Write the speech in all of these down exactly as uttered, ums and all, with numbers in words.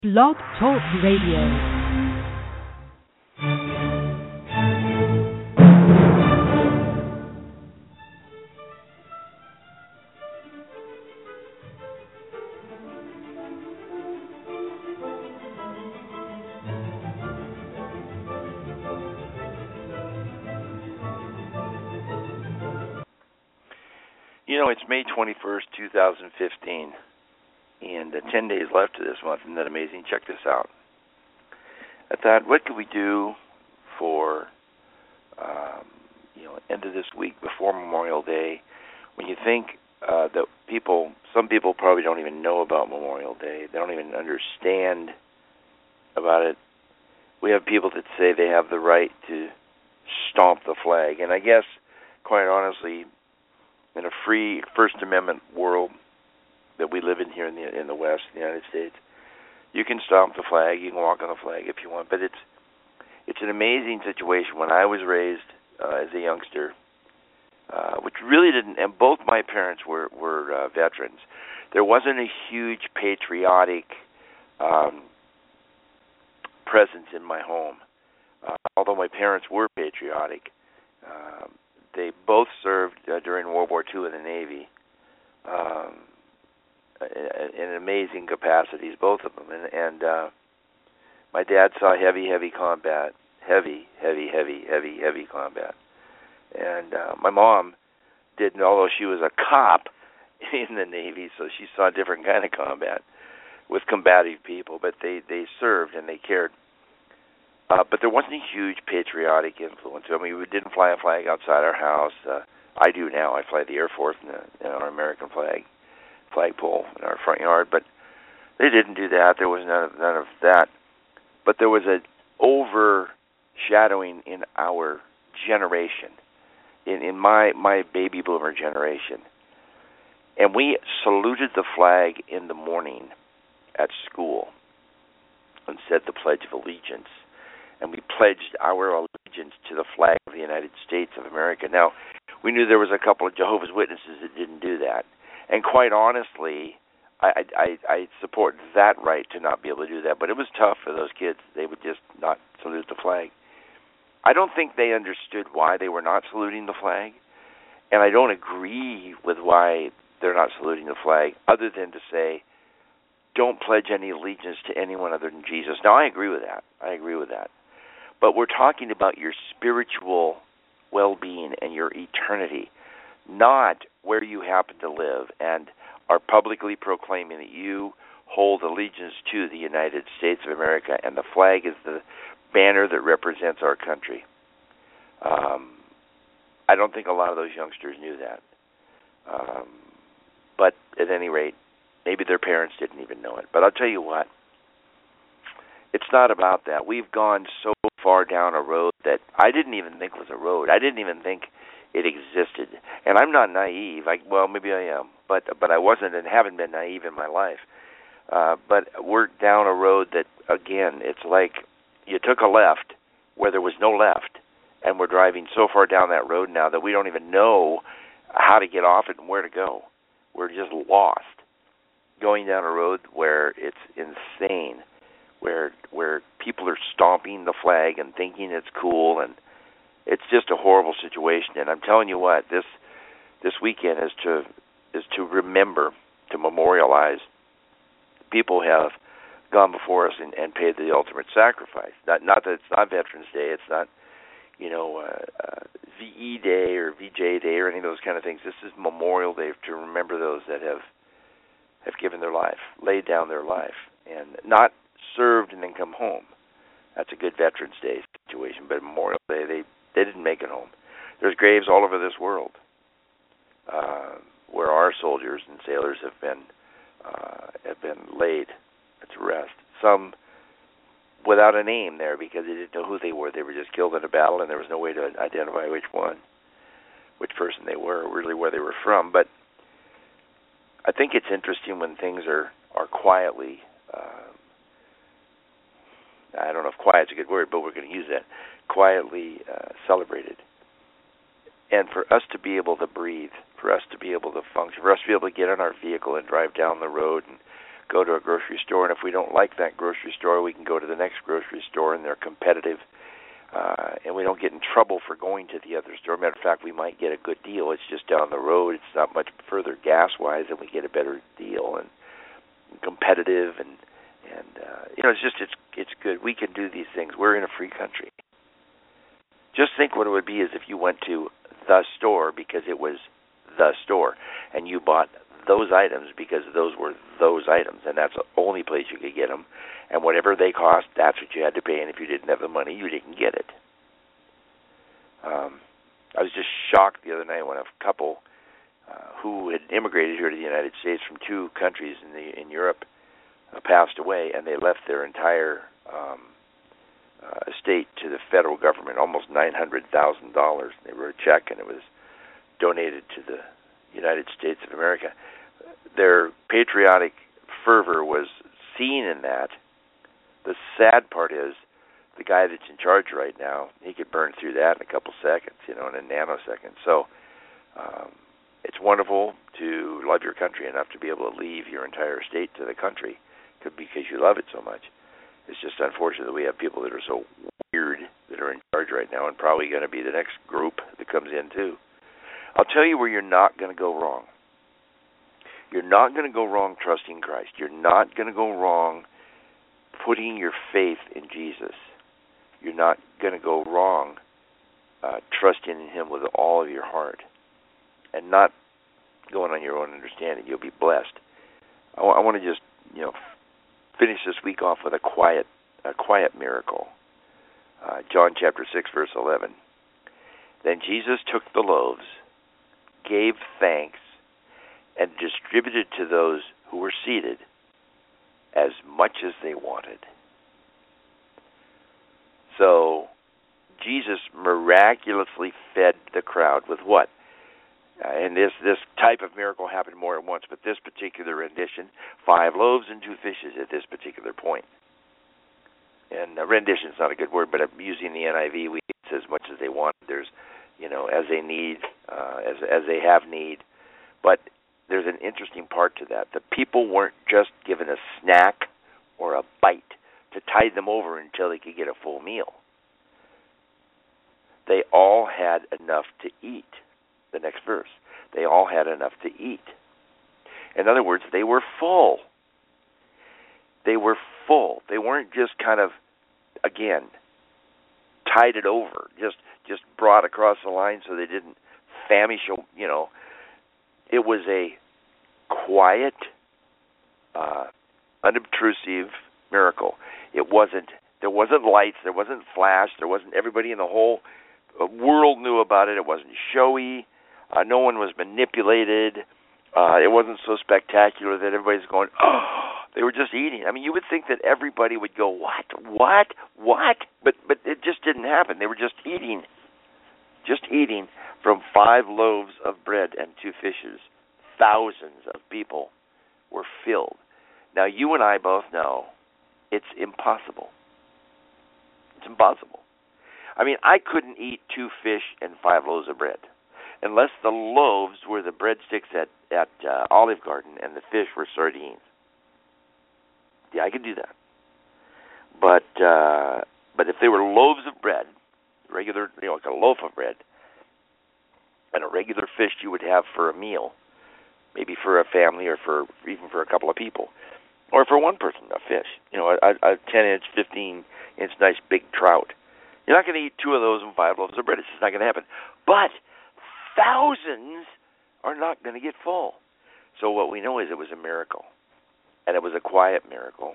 Blog Talk Radio. You know, it's May twenty-first, two thousand fifteen, and uh, ten days left to this month. Isn't that amazing? Check this out. I thought, what could we do for, um, you know, end of this week before Memorial Day? When you think uh, that people, some people probably don't even know about Memorial Day. They don't even understand about it. We have people that say they have the right to stomp the flag. And I guess, quite honestly, in a free First Amendment world that we live in here in the in the West, in the United States, you can stomp the flag, you can walk on the flag if you want, but it's it's an amazing situation. When I was raised uh, as a youngster, uh, which really didn't, and both my parents were were uh, veterans, there wasn't a huge patriotic um, presence in my home. Uh, although my parents were patriotic. Um, They both served uh, during World War Two in the Navy um, in amazing capacities, both of them. And, and uh, my dad saw heavy, heavy combat, heavy, heavy, heavy, heavy, heavy combat. And uh, my mom didn't, although she was a cop in the Navy, so she saw a different kind of combat with combative people, but they, they served and they cared. Uh, but there wasn't a huge patriotic influence. I mean, we didn't fly a flag outside our house. Uh, I do now. I fly the Air Force and, the, and our American flag, flagpole in our front yard. But they didn't do that. There was none of, none of that. But there was an overshadowing in our generation, in, in my, my baby boomer generation. And we saluted the flag in the morning at school and said the Pledge of Allegiance. And we pledged our allegiance to the flag of the United States of America. Now, we knew there was a couple of Jehovah's Witnesses that didn't do that. And quite honestly, I, I, I support that right to not be able to do that. But it was tough for those kids. They would just not salute the flag. I don't think they understood why they were not saluting the flag. And I don't agree with why they're not saluting the flag, other than to say, don't pledge any allegiance to anyone other than Jesus. Now, I agree with that. I agree with that. But we're talking about your spiritual well-being and your eternity, not where you happen to live, and are publicly proclaiming that you hold allegiance to the United States of America, and the flag is the banner that represents our country. Um, I don't think a lot of those youngsters knew that. Um, but at any rate, maybe their parents didn't even know it. But I'll tell you what, it's not about that. We've gone so far down a road that I didn't even think was a road. I didn't even think it existed. And I'm not naive. I, well, maybe I am, but but I wasn't and haven't been naive in my life. Uh, but we're down a road that, again, it's like you took a left where there was no left, and we're driving so far down that road now that we don't even know how to get off it and where to go. We're just lost, going down a road where it's insane, where where people are stomping the flag and thinking it's cool, and it's just a horrible situation. And I'm telling you what, this this weekend is to is to remember, to memorialize. People have gone before us and, and paid the ultimate sacrifice. Not not that it's not Veterans Day, it's not, you know, uh, uh, V E Day or V J Day or any of those kind of things. This is Memorial Day to remember those that have have given their life, laid down their life, and not served and then come home. That's a good Veterans Day situation. But Memorial Day, they, they didn't make it home. There's graves all over this world uh, where our soldiers and sailors have been uh, have been laid to rest. Some without a name there because they didn't know who they were. They were just killed in a battle, and there was no way to identify which one, which person they were, or really where they were from. But I think it's interesting when things are, are quietly, uh, I don't know if quiet's a good word, but we're going to use that, quietly uh, celebrated. And for us to be able to breathe, for us to be able to function, for us to be able to get in our vehicle and drive down the road and go to a grocery store, and if we don't like that grocery store, we can go to the next grocery store, and they're competitive, uh, and we don't get in trouble for going to the other store. Matter of fact, we might get a good deal. It's just down the road. It's not much further gas-wise, and we get a better deal, and competitive, and and uh, you know, it's just it's it's good. We can do these things. We're in a free country. Just think what it would be as if you went to the store because it was the store, and you bought those items because those were those items, and that's the only place you could get them. And whatever they cost, that's what you had to pay. And if you didn't have the money, you didn't get it. Um, I was just shocked the other night when a couple uh, who had immigrated here to the United States from two countries in the in Europe uh, passed away, and they left their entire um, uh, estate to the federal government, almost nine hundred thousand dollars. They wrote a check, and it was donated to the United States of America. Their patriotic fervor was seen in that. The sad part is the guy that's in charge right now, he could burn through that in a couple seconds, you know, in a nanosecond. So um, it's wonderful to love your country enough to be able to leave your entire state to the country because you love it so much. It's just unfortunate that we have people that are so weird that are in charge right now, and probably going to be the next group that comes in too. I'll tell you where you're not going to go wrong. You're not going to go wrong trusting Christ. You're not going to go wrong putting your faith in Jesus. You're not going to go wrong uh, trusting in Him with all of your heart and not going on your own understanding. You'll be blessed. I, w- I want to just, you know, finish this week off with a quiet, a quiet miracle. Uh, John chapter six, verse eleven. Then Jesus took the loaves, gave thanks, and distributed to those who were seated as much as they wanted. So Jesus miraculously fed the crowd with what? Uh, and this, this type of miracle happened more than once, but this particular rendition, five loaves and two fishes at this particular point. And uh, rendition is not a good word, but I'm using the N I V. We it's as much as they want. There's, you know, as they need, uh, as as they have need. But there's an interesting part to that. The people weren't just given a snack or a bite to tide them over until they could get a full meal. They all had enough to eat. The next verse. They all had enough to eat. In other words, they were full. They were full. They weren't just kind of, again, tided over, just just brought across the line so they didn't famish, you know. It was a quiet, uh, unobtrusive miracle. It wasn't, there wasn't lights, there wasn't flash, there wasn't everybody in the whole world knew about it. It wasn't showy. Uh, no one was manipulated. Uh, it wasn't so spectacular that everybody's going, oh, they were just eating. I mean, you would think that everybody would go, what, what, what? But but it just didn't happen. They were just eating, just eating from five loaves of bread and two fishes. Thousands of people were filled. Now, you and I both know it's impossible. It's impossible. I mean, I couldn't eat two fish and five loaves of bread unless the loaves were the breadsticks at, at uh, Olive Garden and the fish were sardines. Yeah, I could do that. But uh, but if they were loaves of bread, regular, you know, like a loaf of bread, and a regular fish you would have for a meal, maybe for a family or for even for a couple of people, or for one person, a fish, you know, a, a ten-inch, fifteen-inch nice big trout. You're not going to eat two of those and five loaves of bread. It's just not going to happen. But thousands are not going to get full. So what we know is it was a miracle, and it was a quiet miracle.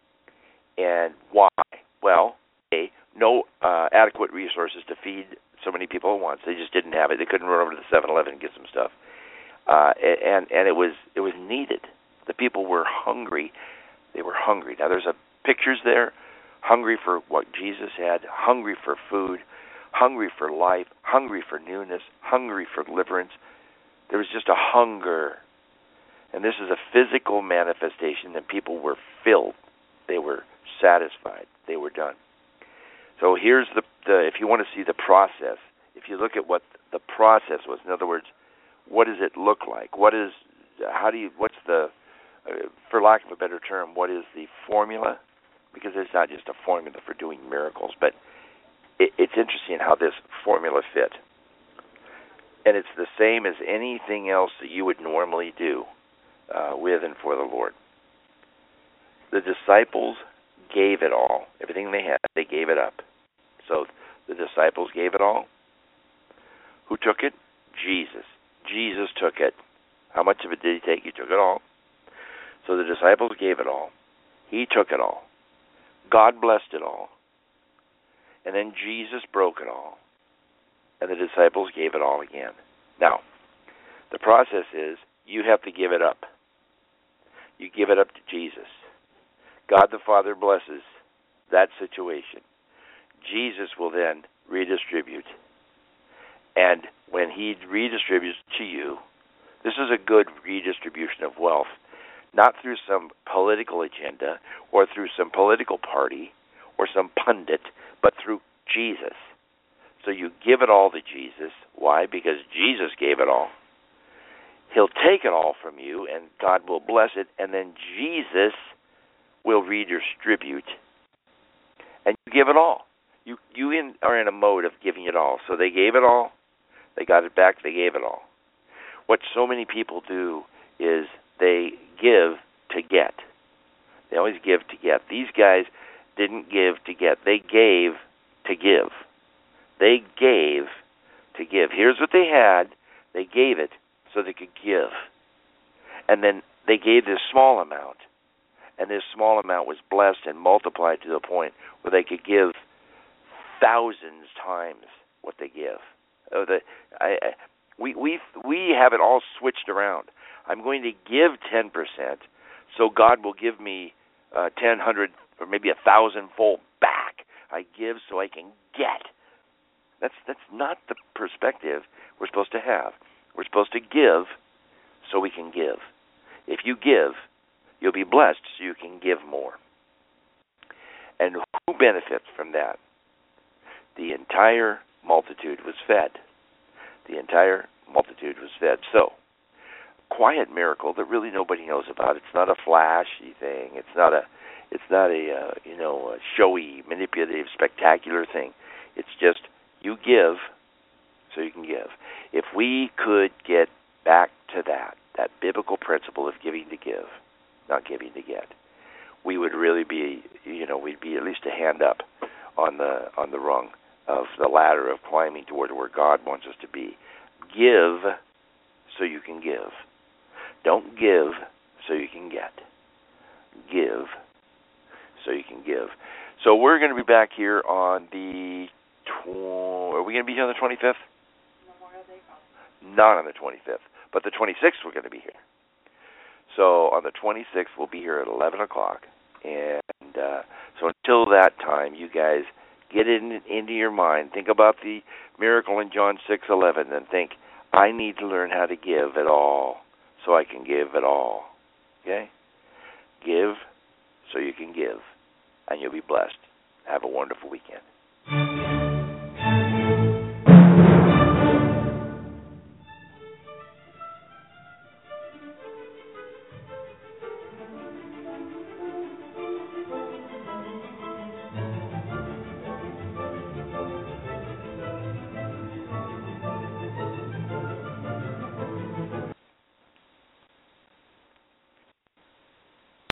And why? Well, A, no uh, adequate resources to feed so many people at once. They just didn't have it. They couldn't run over to the seven eleven and get some stuff. Uh, and and it was it was needed. The people were hungry. They were hungry. Now there's a pictures there. Hungry for what Jesus had, hungry for food, hungry for life, hungry for newness, hungry for deliverance. There was just a hunger. And this is a physical manifestation that people were filled. They were satisfied. They were done. So here's the, the if you want to see the process, if you look at what the process was, in other words, what does it look like? What is, how do you, what's the uh, for lack of a better term, what is the formula? Because it's not just a formula for doing miracles, but it, it's interesting how this formula fit. And it's the same as anything else that you would normally do uh, with and for the Lord. The disciples gave it all. Everything they had, they gave it up. So the disciples gave it all. Who took it? Jesus. Jesus took it. How much of it did he take? He took it all. So the disciples gave it all. He took it all. God blessed it all. And then Jesus broke it all. And the disciples gave it all again. Now, the process is you have to give it up. You give it up to Jesus. God the Father blesses that situation. Jesus will then redistribute. And when he redistributes to you, this is a good redistribution of wealth, not through some political agenda or through some political party or some pundit, but through Jesus. So you give it all to Jesus. Why? Because Jesus gave it all. He'll take it all from you, and God will bless it, and then Jesus will redistribute. And you give it all. You you in, are in a mode of giving it all. So they gave it all. They got it back. They gave it all. What so many people do is they give to get. They always give to get. These guys didn't give to get. They gave to give. They gave to give. Here's what they had. They gave it so they could give. And then they gave this small amount. And this small amount was blessed and multiplied to the point where they could give thousands times what they give. Oh, the, I, I, we we we have it all switched around. I'm going to give ten percent, so God will give me uh, ten, hundred, or maybe a thousand-fold back. I give so I can get. That's that's not the perspective we're supposed to have. We're supposed to give so we can give. If you give, you'll be blessed so you can give more. And who benefits from that? The entire multitude was fed. The entire multitude was fed. So, quiet miracle that really nobody knows about. It's not a flashy thing. It's not a, it's not a uh, you know a showy, manipulative, spectacular thing. It's just you give so you can give. If we could get back to that, that biblical principle of giving to give, not giving to get, we would really be, you know, we'd be at least a hand up on the on the rung of the ladder of climbing toward where God wants us to be. Give so you can give. Don't give so you can get. Give so you can give. So we're going to be back here on the, tw- are we going to be here on the twenty-fifth? Memorial Day Conference. Not on the twenty-fifth, but the twenty-sixth we're going to be here. So on the twenty-sixth we'll be here at eleven o'clock. And uh, so until that time, you guys get it in, into your mind. Think about the miracle in John six eleven and think, I need to learn how to give it all so I can give it all. Okay? Give so you can give, and you'll be blessed. Have a wonderful weekend.